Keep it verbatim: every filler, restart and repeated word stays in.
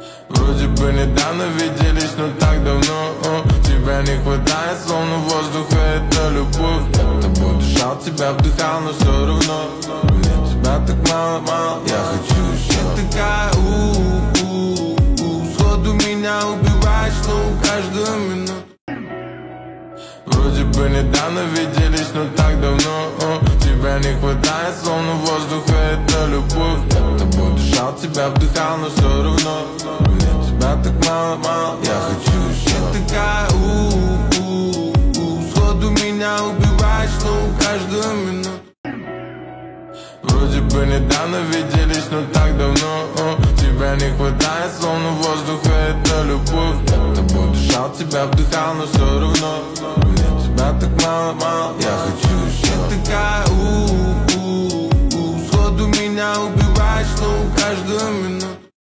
Вроде бы недавно виделись, но так давно о, тебя не хватает, словно воздуха, это любовь. Я тобой дышал, тебя вдыхал, но все равно мне тебя так мало-мало, я хочу еще. Ты такая у-у-у, сходу меня убиваешь, но каждую минуту. Вроде бы недавно виделись, но так давно о, тебя не хватает, словно воздуха, это любовь. Я тобой дышал, тебя вдыхал, но все равно мне тебя так мало-мало, я хочу еще. Ты такая у-у-у, сходу меня убиваешь, но каждую минуту. Вроде бы недавно виделись, но так давно о, тебя не хватает, словно воздуха, это любовь. Я тобой дышал, тебя вдыхал, но все равно мне тебя так мало-мало, я хочу еще. Ты такая у-у-у, сходу меня убиваешь, но каждую минуту.